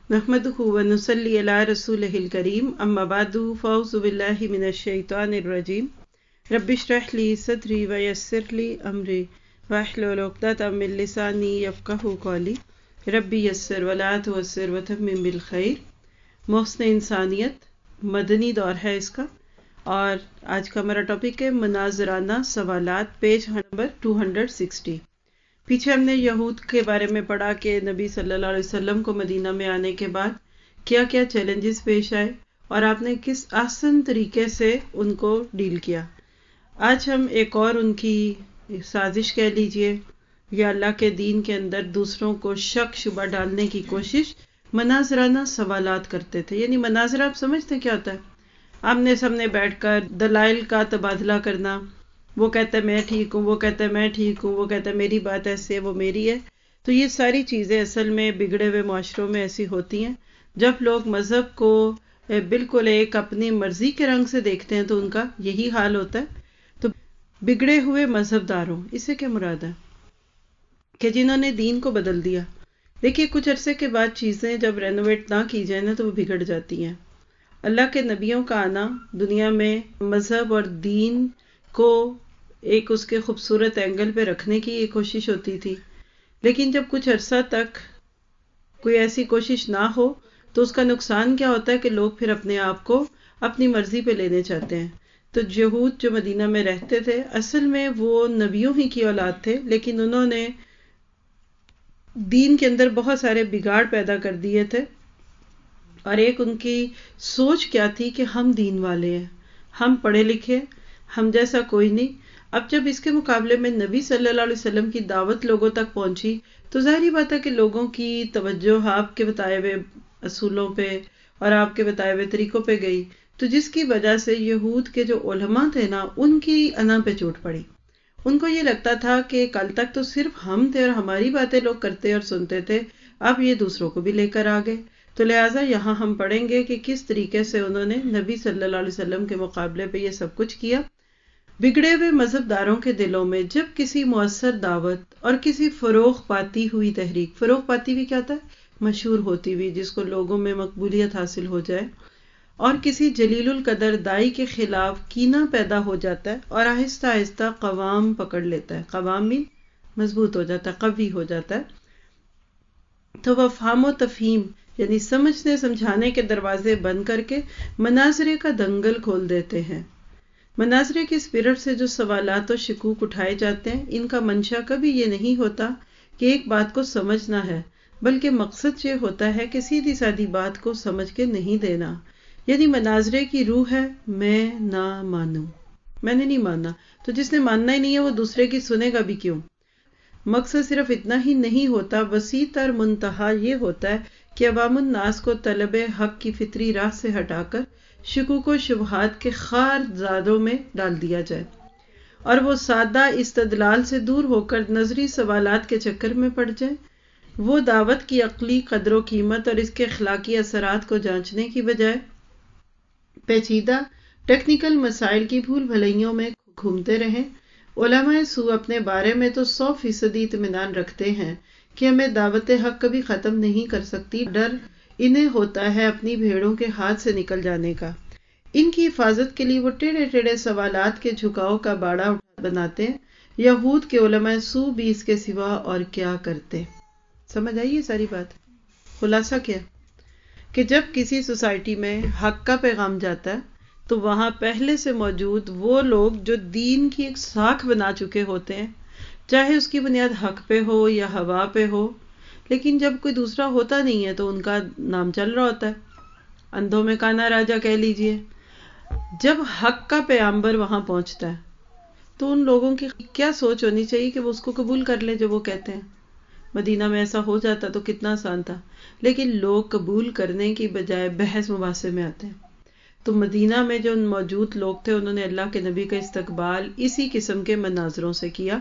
نحمده ونصلي على رسوله الكريم اما بعد فاعوذ بالله من الشيطان الرجيم رب اشرح لي صدري ويسر لي امري واحلل عقدة من لساني يفقهوا قولي ربي يسر ولا تعسر وتمم بالخير۔ محسن انسانیت مدنی دور ہے اس کا، اور آج کا ہمارا ٹاپک ہے مناظرانہ سوالات، پیج نمبر 260۔ پیچھے ہم نے یہود کے بارے میں پڑھا کہ نبی صلی اللہ علیہ وسلم کو مدینہ میں آنے کے بعد کیا کیا چیلنجز پیش آئے اور آپ نے کس آسان طریقے سے ان کو ڈیل کیا۔ آج ہم ایک اور ان کی سازش کہہ لیجئے یا اللہ کے دین کے اندر دوسروں کو شک شبہ ڈالنے کی کوشش مناظرانہ سوالات کرتے تھے۔ یعنی مناظرہ آپ سمجھتے کیا ہوتا ہے؟ آمنے سامنے بیٹھ کر دلائل کا تبادلہ کرنا، وہ کہتا ہے میں ٹھیک ہوں، وہ کہتا ہے میں ٹھیک ہوں، وہ کہتا ہے میری بات ایسے ہے، وہ میری ہے۔ تو یہ ساری چیزیں اصل میں بگڑے ہوئے معاشروں میں ایسی ہوتی ہیں جب لوگ مذہب کو بالکل ایک اپنی مرضی کے رنگ سے دیکھتے ہیں تو ان کا یہی حال ہوتا ہے۔ تو بگڑے ہوئے مذہب داروں، اس سے کیا مراد ہے کہ جنہوں نے دین کو بدل دیا۔ دیکھیے کچھ عرصے کے بعد چیزیں جب رینوویٹ نہ کی جائیں نا تو وہ بگڑ جاتی ہیں۔ اللہ کے نبیوں کا آنا دنیا میں مذہب اور دین کو ایک اس کے خوبصورت اینگل پہ رکھنے کی یہ کوشش ہوتی تھی، لیکن جب کچھ عرصہ تک کوئی ایسی کوشش نہ ہو تو اس کا نقصان کیا ہوتا ہے کہ لوگ پھر اپنے آپ کو اپنی مرضی پہ لینے چاہتے ہیں۔ تو یہود جو مدینہ میں رہتے تھے اصل میں وہ نبیوں ہی کی اولاد تھے، لیکن انہوں نے دین کے اندر بہت سارے بگاڑ پیدا کر دیے تھے، اور ایک ان کی سوچ کیا تھی کہ ہم دین والے ہیں، ہم پڑھے لکھے، ہم جیسا کوئی نہیں۔ اب جب اس کے مقابلے میں نبی صلی اللہ علیہ وسلم کی دعوت لوگوں تک پہنچی تو ظاہری بات ہے کہ لوگوں کی توجہ آپ کے بتائے ہوئے اصولوں پہ اور آپ کے بتائے ہوئے طریقوں پہ گئی، تو جس کی وجہ سے یہود کے جو علماء تھے نا ان کی انا پہ چوٹ پڑی۔ ان کو یہ لگتا تھا کہ کل تک تو صرف ہم تھے اور ہماری باتیں لوگ کرتے اور سنتے تھے، اب یہ دوسروں کو بھی لے کر آ گئے۔ تو لہٰذا یہاں ہم پڑھیں گے کہ کس طریقے سے انہوں نے نبی صلی اللہ علیہ وسلم کے مقابلے پہ یہ سب کچھ کیا۔ بگڑے ہوئے مذہب داروں کے دلوں میں جب کسی مؤثر دعوت اور کسی فروغ پاتی ہوئی تحریک، فروغ پاتی ہوئی کیا ہوتا ہے؟ مشہور ہوتی ہوئی، جس کو لوگوں میں مقبولیت حاصل ہو جائے، اور کسی جلیل القدر دائی کے خلاف کینہ پیدا ہو جاتا ہے اور آہستہ آہستہ قوام پکڑ لیتا ہے، قوام بھی مضبوط ہو جاتا ہے، قوی ہو جاتا ہے، تو وہ فہم و تفہیم یعنی سمجھنے سمجھانے کے دروازے بند کر کے مناظرے کا دنگل کھول دیتے ہیں۔ مناظرے کی اسپرٹ سے جو سوالات و شکوک اٹھائے جاتے ہیں، ان کا منشا کبھی یہ نہیں ہوتا کہ ایک بات کو سمجھنا ہے، بلکہ مقصد یہ ہوتا ہے کہ سیدھی سادی بات کو سمجھ کے نہیں دینا۔ یعنی مناظرے کی روح ہے میں نہ مانوں، میں نے نہیں ماننا، تو جس نے ماننا ہی نہیں ہے وہ دوسرے کی سنے گا بھی کیوں۔ مقصد صرف اتنا ہی نہیں ہوتا، وسیع تر منتہا یہ ہوتا ہے کہ عوام الناس کو طلب حق کی فطری راہ سے ہٹا کر شکوک و شبہات کے خار زادوں میں ڈال دیا جائے، اور وہ سادہ استدلال سے دور ہو کر نظری سوالات کے چکر میں پڑ جائیں۔ وہ دعوت کی عقلی قدر و قیمت اور اس کے اخلاقی اثرات کو جانچنے کی بجائے پیچیدہ ٹیکنیکل مسائل کی بھول بھلائیوں میں گھومتے رہیں۔ علماء سو اپنے بارے میں تو 100% اطمینان رکھتے ہیں کہ ہمیں دعوت حق کبھی ختم نہیں کر سکتی، ڈر انہیں ہوتا ہے اپنی بھیڑوں کے ہاتھ سے نکل جانے کا۔ ان کی حفاظت کے لیے وہ ٹیڑھے ٹیڑھے سوالات کے جھکاؤ کا باڑا بناتے ہیں۔ یہود کے علماء سو بھی اس کے سوا اور کیا کرتے۔ سمجھ آئیے ساری بات؟ خلاصہ کیا کہ جب کسی سوسائٹی میں حق کا پیغام جاتا ہے تو وہاں پہلے سے موجود وہ لوگ جو دین کی ایک ساکھ بنا چکے ہوتے ہیں، چاہے اس کی بنیاد حق پہ ہو یا ہوا پہ ہو، لیکن جب کوئی دوسرا ہوتا نہیں ہے تو ان کا نام چل رہا ہوتا ہے، اندھوں میں کانا راجا کہہ لیجئے۔ جب حق کا پیغمبر وہاں پہنچتا ہے تو ان لوگوں کی کیا سوچ ہونی چاہیے کہ وہ اس کو قبول کر لیں جو وہ کہتے ہیں۔ مدینہ میں ایسا ہو جاتا تو کتنا آسان تھا، لیکن لوگ قبول کرنے کی بجائے بحث مباحثے میں آتے ہیں۔ تو مدینہ میں جو موجود لوگ تھے انہوں نے اللہ کے نبی کا استقبال اسی قسم کے مناظروں سے کیا۔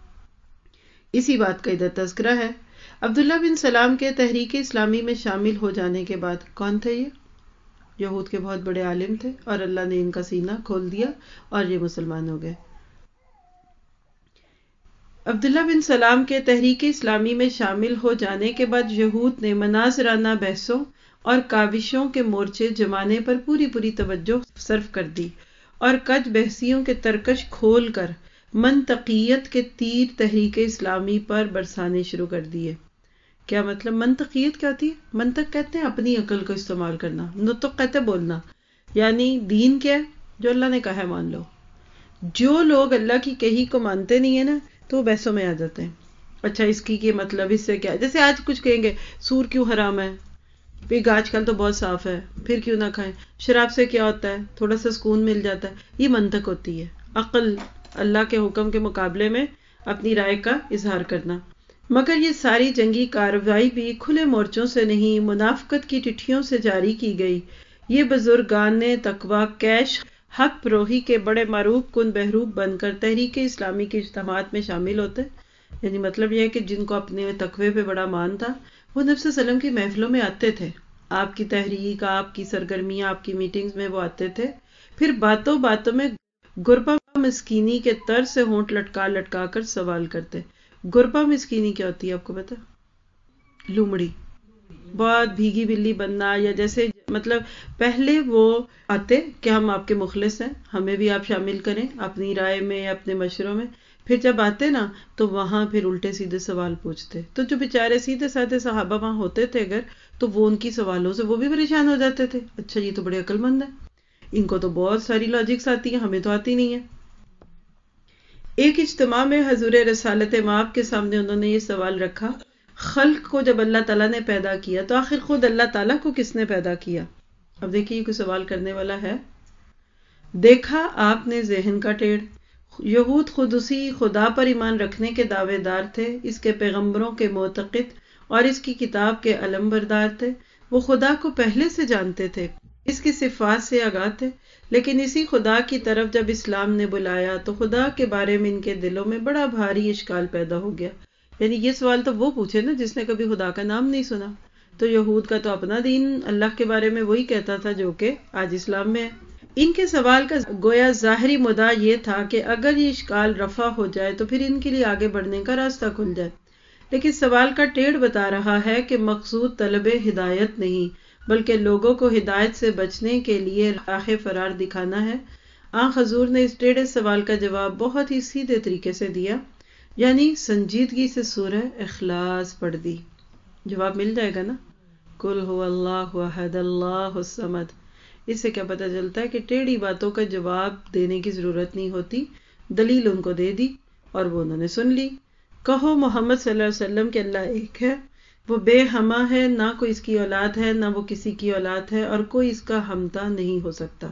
اسی بات کا ادھر تذکرہ ہے۔ عبداللہ بن سلام کے تحریک اسلامی میں شامل ہو جانے کے بعد، کون تھے یہ؟ یہود کے بہت بڑے عالم تھے، اور اللہ نے ان کا سینہ کھول دیا اور یہ مسلمان ہو گئے۔ عبداللہ بن سلام کے تحریک اسلامی میں شامل ہو جانے کے بعد یہود نے مناظرانہ بحثوں اور کاوشوں کے مورچے جمانے پر پوری توجہ صرف کر دی اور کج بحثیوں کے ترکش کھول کر منطقیت کے تیر تحریک اسلامی پر برسانے شروع کر دیے۔ کیا مطلب؟ منطقیت کیا ہوتی ہے؟ منطق کہتے ہیں اپنی عقل کو استعمال کرنا، نطق کہتے ہیں بولنا، یعنی دین کیا ہے؟ جو اللہ نے کہا ہے مان لو۔ جو لوگ اللہ کی کہی کو مانتے نہیں ہیں نا تو وہ بحثوں میں آ جاتے ہیں۔ اچھا اس کی یہ مطلب اس سے کیا ہے؟ جیسے آج کچھ کہیں گے سور کیوں حرام ہے، پھر آج کل تو بہت صاف ہے، پھر کیوں نہ کھائیں، شراب سے کیا ہوتا ہے، تھوڑا سا سکون مل جاتا ہے۔ یہ منطق ہوتی ہے، عقل اللہ کے حکم کے مقابلے میں اپنی رائے کا اظہار کرنا۔ مگر یہ ساری جنگی کارروائی بھی کھلے مورچوں سے نہیں، منافقت کی ٹٹھیوں سے جاری کی گئی۔ یہ بزرگان تقویٰ کیش حق پروہی کے بڑے معروف کن بہروپ بن کر تحریک اسلامی کے اجتماعات میں شامل ہوتے، یعنی مطلب یہ ہے کہ جن کو اپنے تقوی پہ بڑا مان تھا وہ نبی صلی اللہ علیہ وسلم کی محفلوں میں آتے تھے، آپ کی تحریک، آپ کی سرگرمیاں، آپ کی میٹنگز میں وہ آتے تھے، پھر باتوں باتوں میں گربا مسکینی کے طرز سے ہونٹ لٹکا کر سوال کرتے۔ گربا مسکینی کیا ہوتی ہے آپ کو پتا؟ لومڑی، بہت بھیگی بلی بننا، یا جیسے مطلب پہلے وہ آتے کہ ہم آپ کے مخلص ہیں، ہمیں بھی آپ شامل کریں اپنی رائے میں، اپنے مشوروں میں، پھر جب آتے نا تو وہاں پھر الٹے سیدھے سوال پوچھتے، تو جو بیچارے سیدھے سادھے صحابہ وہاں ہوتے تھے اگر تو وہ ان کی سوالوں سے وہ بھی پریشان ہو جاتے تھے۔ اچھا یہ تو بڑے عقل مند ہیں، ان کو تو بہت ساری لاجکس آتی ہیں، ہمیں تو آتی نہیں ہے۔ ایک اجتماع میں حضور رسالت مآب کے سامنے انہوں نے یہ سوال رکھا، خلق کو جب اللہ تعالیٰ نے پیدا کیا تو آخر خود اللہ تعالیٰ کو کس نے پیدا کیا؟ اب دیکھیے یہ کوئی سوال کرنے والا ہے۔ دیکھا آپ نے ذہن کا ٹیڑھ، یہود خود اسی خدا پر ایمان رکھنے کے دعوے دار تھے، اس کے پیغمبروں کے معتقد اور اس کی کتاب کے علمبردار تھے، وہ خدا کو پہلے سے جانتے تھے، اس کی صفات سے آگاہ تھے، لیکن اسی خدا کی طرف جب اسلام نے بلایا تو خدا کے بارے میں ان کے دلوں میں بڑا بھاری اشکال پیدا ہو گیا۔ یعنی یہ سوال تو وہ پوچھے نا جس نے کبھی خدا کا نام نہیں سنا، تو یہود کا تو اپنا دین اللہ کے بارے میں وہی کہتا تھا جو کہ آج اسلام میں ہے۔ ان کے سوال کا گویا ظاہری مدعا یہ تھا کہ اگر یہ اشکال رفع ہو جائے تو پھر ان کے لیے آگے بڑھنے کا راستہ کھل جائے، لیکن سوال کا ٹیڑھ بتا رہا ہے کہ مقصود طلب ہدایت نہیں بلکہ لوگوں کو ہدایت سے بچنے کے لیے راہ فرار دکھانا ہے۔ آن حضور نے اس ٹیڑھے سوال کا جواب بہت ہی سیدھے طریقے سے دیا، یعنی سنجیدگی سے سورہ اخلاص پڑھ دی۔ جواب مل جائے گا نا، قل هو اللہ احد اللہ الصمد۔ اس سے کیا پتہ چلتا ہے کہ ٹیڑھی باتوں کا جواب دینے کی ضرورت نہیں ہوتی، دلیل ان کو دے دی اور وہ انہوں نے سن لی۔ کہو محمد صلی اللہ علیہ وسلم کہ اللہ ایک ہے، وہ بے ہمہ ہے، نہ کوئی اس کی اولاد ہے نہ وہ کسی کی اولاد ہے، اور کوئی اس کا ہمتا نہیں ہو سکتا۔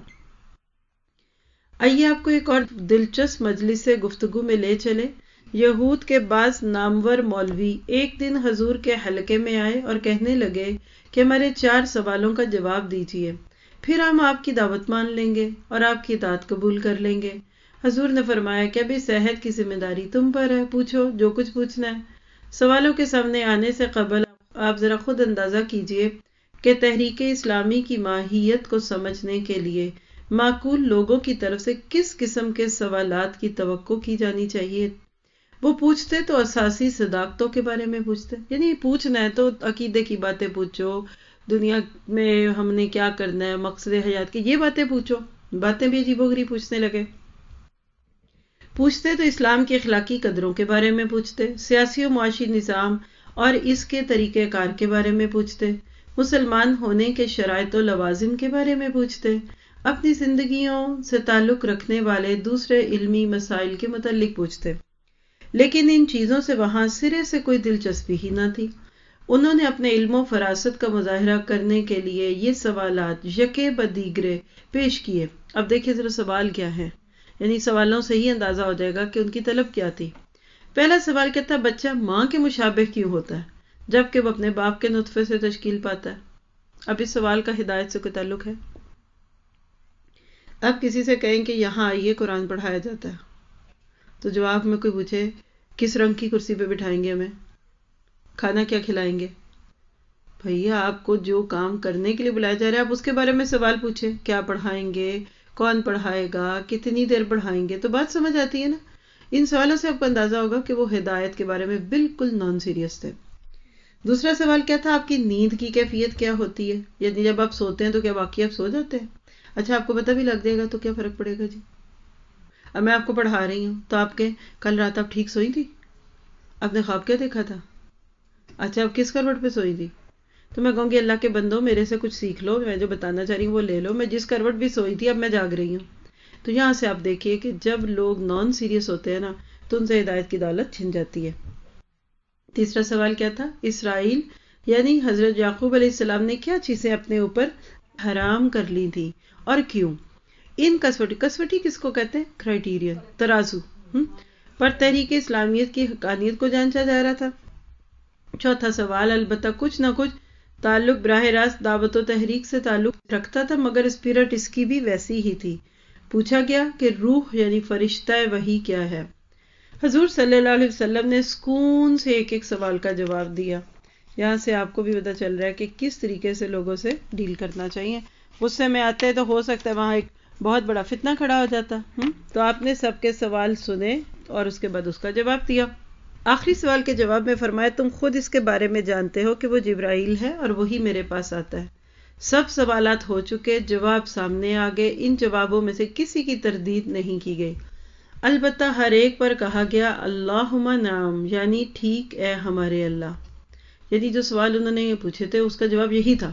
آئیے آپ کو ایک اور دلچسپ مجلس سے گفتگو میں لے چلے۔ یہود کے بعض نامور مولوی ایک دن حضور کے حلقے میں آئے اور کہنے لگے کہ ہمارے 4 سوالوں کا جواب دیجیے، پھر ہم آپ کی دعوت مان لیں گے اور آپ کی اطاعت قبول کر لیں گے۔ حضور نے فرمایا کہ ابھی صحت کی ذمہ داری تم پر ہے، پوچھو جو کچھ پوچھنا ہے۔ سوالوں کے سامنے آنے سے قبل آپ ذرا خود اندازہ کیجئے کہ تحریک اسلامی کی ماہیت کو سمجھنے کے لیے معقول لوگوں کی طرف سے کس قسم کے سوالات کی توقع کی جانی چاہیے۔ وہ پوچھتے تو اساسی صداقتوں کے بارے میں پوچھتے، یعنی پوچھنا ہے تو عقیدے کی باتیں پوچھو، دنیا میں ہم نے کیا کرنا ہے، مقصد حیات کی یہ باتیں پوچھو۔ باتیں بھی عجیب و غریب پوچھنے لگے۔ پوچھتے تو اسلام کی اخلاقی قدروں کے بارے میں پوچھتے، سیاسی و معاشی نظام اور اس کے طریقہ کار کے بارے میں پوچھتے، مسلمان ہونے کے شرائط و لوازم کے بارے میں پوچھتے، اپنی زندگیوں سے تعلق رکھنے والے دوسرے علمی مسائل کے متعلق پوچھتے، لیکن ان چیزوں سے وہاں سرے سے کوئی دلچسپی ہی نہ تھی۔ انہوں نے اپنے علم و فراست کا مظاہرہ کرنے کے لیے یہ سوالات یکے بدیگرے پیش کیے۔ اب دیکھیں ذرا سوال کیا ہے، یعنی سوالوں سے ہی اندازہ ہو جائے گا کہ ان کی طلب کیا تھی۔ پہلا سوال کیا تھا، بچہ ماں کے مشابہ کیوں ہوتا ہے جبکہ وہ اپنے باپ کے نطفے سے تشکیل پاتا ہے؟ اب اس سوال کا ہدایت سے کوئی تعلق ہے؟ اب کسی سے کہیں کہ یہاں آئیے قرآن پڑھایا جاتا ہے، تو جواب میں کوئی پوچھے کس رنگ کی کرسی پہ بٹھائیں گے ہمیں، کھانا کیا کھلائیں گے؟ بھئیا آپ کو جو کام کرنے کے لیے بلایا جا رہا ہے آپ اس کے بارے میں سوال پوچھیں، کیا پڑھائیں گے، کون پڑھائے گا، کتنی دیر پڑھائیں گے، تو بات سمجھ آتی ہے نا۔ ان سوالوں سے آپ کو اندازہ ہوگا کہ وہ ہدایت کے بارے میں بالکل نان سیریس تھے۔ دوسرا سوال کیا تھا؟ آپ کی نیند کی کیفیت کیا ہوتی ہے؟ یعنی جب آپ سوتے ہیں تو کیا واقعی آپ سو جاتے ہیں؟ اچھا، آپ کو پتہ بھی لگ جائے گا تو کیا فرق پڑے گا جی؟ اب میں آپ کو پڑھا رہی ہوں تو آپ کے کل رات آپ ٹھیک سوئی تھی؟ آپ نے خواب کیا دیکھا تھا؟ اچھا، آپ کس کروٹ پہ سوئی تھی؟ تو میں کہوں گی اللہ کے بندو میرے سے کچھ سیکھ لو، میں جو بتانا چاہ رہی ہوں وہ لے لو، میں جس کروٹ بھی سوئی تھی اب میں جاگ رہی ہوں۔ تو یہاں سے آپ دیکھیے کہ جب لوگ نان سیریس ہوتے ہیں نا تو ان سے ہدایت کی دولت چھن جاتی ہے۔ تیسرا سوال کیا تھا؟ اسرائیل یعنی حضرت یعقوب علیہ السلام نے کیا چیزیں اپنے اوپر حرام کر لی تھی اور کیوں؟ ان کسوٹی کس کو کہتے ہیں؟ کرائیٹیرین، ترازو پر تحریک اسلامیت کی حقانیت کو جانچا جا رہا تھا۔ چوتھا سوال البتہ کچھ نہ کچھ تعلق براہ راست دعوت و تحریک سے تعلق رکھتا تھا، مگر اسپرٹ اس کی بھی ویسی ہی تھی۔ پوچھا گیا کہ روح یعنی فرشتہ وحی کیا ہے؟ حضور صلی اللہ علیہ وسلم نے سکون سے ایک ایک سوال کا جواب دیا۔ یہاں سے آپ کو بھی پتہ چل رہا ہے کہ کس طریقے سے لوگوں سے ڈیل کرنا چاہیے۔ غصے میں آتے تو ہو سکتا ہے وہاں ایک بہت بڑا فتنہ کھڑا ہو جاتا، تو آپ نے سب کے سوال سنے اور اس کے بعد اس کا جواب دیا۔ آخری سوال کے جواب میں فرمایا تم خود اس کے بارے میں جانتے ہو کہ وہ جبرائیل ہے اور وہی میرے پاس آتا ہے۔ سب سوالات ہو چکے، جواب سامنے آ گئے، ان جوابوں میں سے کسی کی تردید نہیں کی گئی، البتہ ہر ایک پر کہا گیا اللہم نعم، یعنی ٹھیک اے ہمارے اللہ۔ یعنی جو سوال انہوں نے یہ پوچھے تھے اس کا جواب یہی تھا۔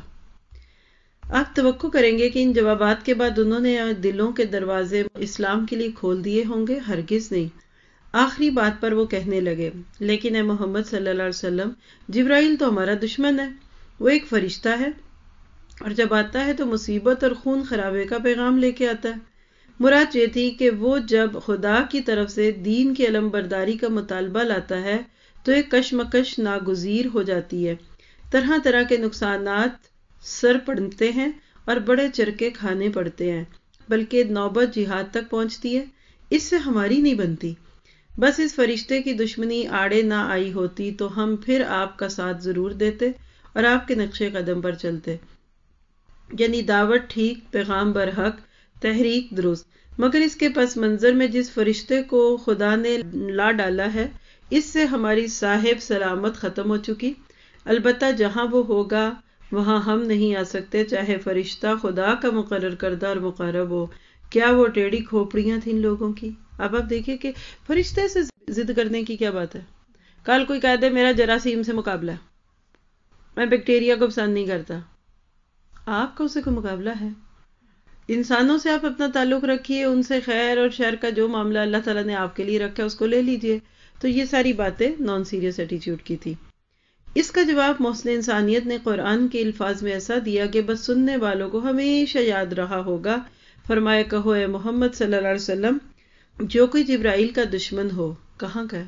آپ توقع کریں گے کہ ان جوابات کے بعد انہوں نے دلوں کے دروازے اسلام کے لیے کھول دیے ہوں گے؟ ہرگز نہیں۔ آخری بات پر وہ کہنے لگے لیکن اے محمد صلی اللہ علیہ وسلم، جبرائیل تو ہمارا دشمن ہے، وہ ایک فرشتہ ہے اور جب آتا ہے تو مصیبت اور خون خرابے کا پیغام لے کے آتا ہے۔ مراد یہ تھی کہ وہ جب خدا کی طرف سے دین کی علم برداری کا مطالبہ لاتا ہے تو ایک کشمکش ناگزیر ہو جاتی ہے، طرح طرح کے نقصانات سر پڑتے ہیں اور بڑے چرکے کھانے پڑتے ہیں، بلکہ نوبت جہاد تک پہنچتی ہے۔ اس سے ہماری نہیں بنتی۔ بس اس فرشتے کی دشمنی آڑے نہ آئی ہوتی تو ہم پھر آپ کا ساتھ ضرور دیتے اور آپ کے نقشے قدم پر چلتے، یعنی دعوت ٹھیک، پیغام برحق، تحریک درست، مگر اس کے پس منظر میں جس فرشتے کو خدا نے لا ڈالا ہے اس سے ہماری صاحب سلامت ختم ہو چکی۔ البتہ جہاں وہ ہوگا وہاں ہم نہیں آ سکتے، چاہے فرشتہ خدا کا مقرر کردہ اور مقرب ہو۔ کیا وہ ٹیڑھی کھوپڑیاں تھیں ان لوگوں کی؟ اب آپ دیکھیں کہ فرشتے سے ضد کرنے کی کیا بات ہے؟ کل کوئی کہہ دے میرا جراثیم سے مقابلہ ہے، میں بیکٹیریا کو پسند نہیں کرتا، آپ کا اسے کوئی مقابلہ ہے؟ انسانوں سے آپ اپنا تعلق رکھیے، ان سے خیر اور شر کا جو معاملہ اللہ تعالیٰ نے آپ کے لیے رکھا ہے اس کو لے لیجئے۔ تو یہ ساری باتیں نان سیریس ایٹیچیوڈ کی تھی۔ اس کا جواب محسن انسانیت نے قرآن کے الفاظ میں ایسا دیا کہ بس سننے والوں کو ہمیشہ یاد رہا ہوگا۔ فرمایا کہو اے محمد صلی اللہ علیہ وسلم، جو کوئی جبرائیل کا دشمن ہو، کہاں کا ہے؟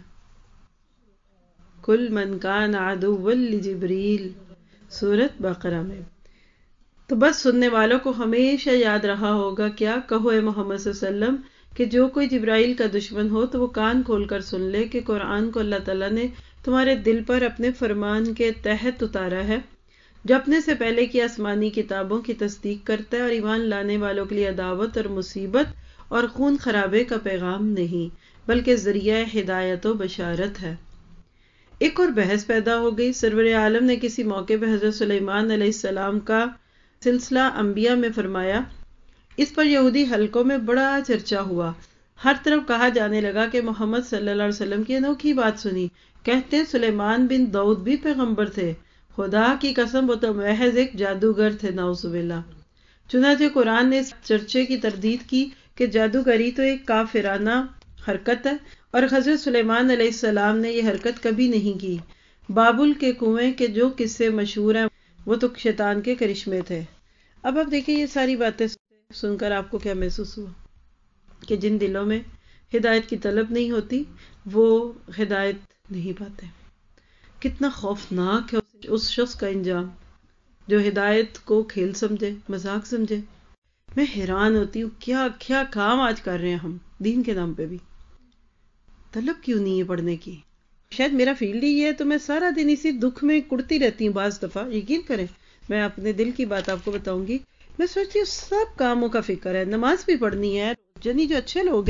کل من کان عدوا لجبریل، سورۃ بقرہ میں۔ تو بس سننے والوں کو ہمیشہ یاد رہا ہوگا کیا؟ کہو اے محمد صلی اللہ علیہ وسلم کہ جو کوئی جبرائیل کا دشمن ہو تو وہ کان کھول کر سن لے کہ قرآن کو اللہ تعالیٰ نے تمہارے دل پر اپنے فرمان کے تحت اتارا ہے، جو اپنے سے پہلے کی آسمانی کتابوں کی تصدیق کرتا ہے اور ایمان لانے والوں کے لیے عداوت اور مصیبت اور خون خرابے کا پیغام نہیں بلکہ ذریعہ ہدایت و بشارت ہے۔ ایک اور بحث پیدا ہو گئی۔ سرور عالم نے کسی موقع پہ حضرت سلیمان علیہ السلام کا سلسلہ انبیاء میں فرمایا۔ اس پر یہودی حلقوں میں بڑا چرچا ہوا، ہر طرف کہا جانے لگا کہ محمد صلی اللہ علیہ وسلم کی انوکھی بات سنی، کہتے سلیمان بن داؤد بھی پیغمبر تھے، خدا کی قسم وہ تو محض ایک جادوگر تھے، نعوذ باللہ۔ چنانچہ قرآن نے اس چرچے کی تردید کی کہ جادوگری تو ایک کافرانہ حرکت ہے اور حضرت سلیمان علیہ السلام نے یہ حرکت کبھی نہیں کی۔ بابل کے کنویں کے جو قصے مشہور ہیں وہ تو شیطان کے کرشمے تھے۔ اب آپ دیکھیں یہ ساری باتیں سن کر آپ کو کیا محسوس ہوا کہ جن دلوں میں ہدایت کی طلب نہیں ہوتی وہ ہدایت نہیں پاتے۔ کتنا خوفناک ہے اس شخص کا انجام جو ہدایت کو کھیل سمجھے، مذاق سمجھے۔ میں حیران ہوتی ہوں کیا کیا کام آج کر رہے ہیں ہم دین کے نام پہ بھی، طلب کیوں نہیں ہے پڑھنے کی؟ شاید میرا فیلڈ ہی یہ ہے تو میں سارا دن اسی دکھ میں کڑتی رہتی ہوں۔ بعض دفعہ یقین کریں میں اپنے دل کی بات آپ کو بتاؤں گی، میں سوچتی ہوں سب کاموں کا فکر ہے، نماز بھی پڑھنی ہے، یعنی جو اچھے لوگ ہیں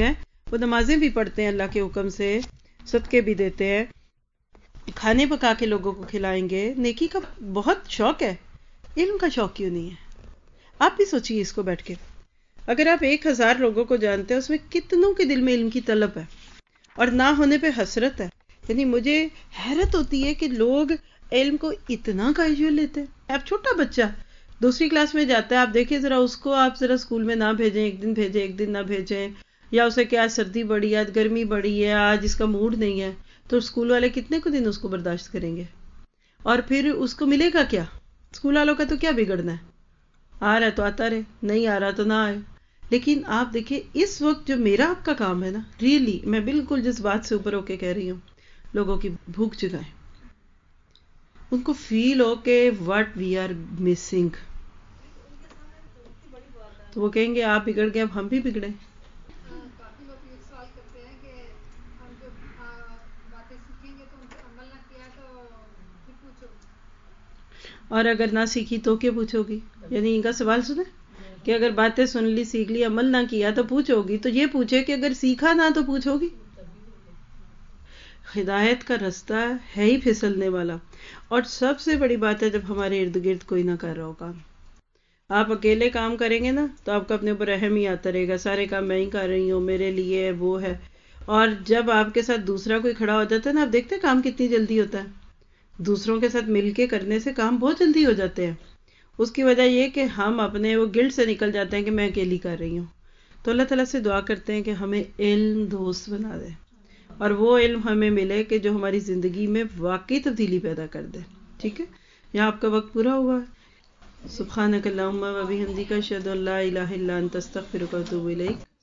وہ نمازیں بھی پڑھتے ہیں اللہ کے حکم سے، صدقے بھی دیتے ہیں، کھانے پکا کے لوگوں کو کھلائیں گے، نیکی کا بہت شوق ہے، علم کا شوق کیوں نہیں ہے؟ آپ بھی سوچیے اس کو بیٹھ کے، اگر آپ 1000 لوگوں کو جانتے ہیں، اس میں کتنوں کے دل میں علم کی طلب ہے اور نہ ہونے پہ حسرت ہے. یعنی مجھے حیرت ہوتی ہے کہ لوگ علم کو اتنا کیجول لیتے ہیں. اب چھوٹا بچہ 2 کلاس میں جاتا ہے، آپ دیکھیں ذرا اس کو، آپ ذرا اسکول میں نہ بھیجیں، ایک دن بھیجیں ایک دن نہ بھیجیں، یا اسے کہ آج سردی بڑی ہے، آج گرمی بڑی ہے، آج اس کا موڈ نہیں ہے، تو اسکول والے کتنے کو دن اس کو برداشت کریں گے؟ اور پھر اس کو ملے گا کیا؟ اسکول والوں کا تو کیا بگڑنا ہے، آ رہا ہے تو آتا رہے، نہیں آ رہا تو نہ آئے. لیکن آپ دیکھیں اس وقت جو میرا آپ کا کام ہے نا، ریئلی میں بالکل جس بات سے اوپر ہو کے کہہ رہی ہوں، لوگوں کی بھوک جگائیں، ان کو فیل ہو کہ واٹ وی آر مسنگ. تو وہ کہیں گے آپ بگڑ گئے، اب ہم بھی بگڑے. کافی لوگ یہ سوال کرتے ہیں کہ ہم جو باتیں سیکھیں گے تو ان پہ عمل نہ کیا تو پھر پوچھو. اور اگر نہ سیکھی تو کیا پوچھو گی؟ یعنی ان کا سوال سنیں کہ اگر باتیں سن لی، سیکھ لی، عمل نہ کیا تو پوچھو گی. تو یہ پوچھے کہ اگر سیکھا نہ تو پوچھو گی. ہدایت کا رستہ ہے ہی پھسلنے والا. اور سب سے بڑی بات ہے جب ہمارے ارد گرد کوئی نہ کر رہا ہو کام. آپ اکیلے کام کریں گے نا تو آپ کو اپنے اوپر رحم ہی آتا رہے گا، سارے کام میں ہی کر رہی ہوں، میرے لیے وہ ہے. اور جب آپ کے ساتھ دوسرا کوئی کھڑا ہو جاتا ہے نا، آپ دیکھتے ہیں کام کتنی جلدی ہوتا ہے. دوسروں کے ساتھ مل کے کرنے سے کام بہت جلدی ہو جاتے ہیں. اس کی وجہ یہ کہ ہم اپنے وہ گلٹ سے نکل جاتے ہیں کہ میں اکیلی کر رہی ہوں. تو اللہ تعالیٰ سے دعا کرتے ہیں کہ ہمیں علم دوست بنا دے، اور وہ علم ہمیں ملے کہ جو ہماری زندگی میں واقعی تبدیلی پیدا کر دے. ٹھیک ہے، یہاں آپ کا وقت پورا ہوا ہے. سبحانک اللہم و بحمدک، اشہد ان لا الہ الا انت، استغفرک و اتوب الیک.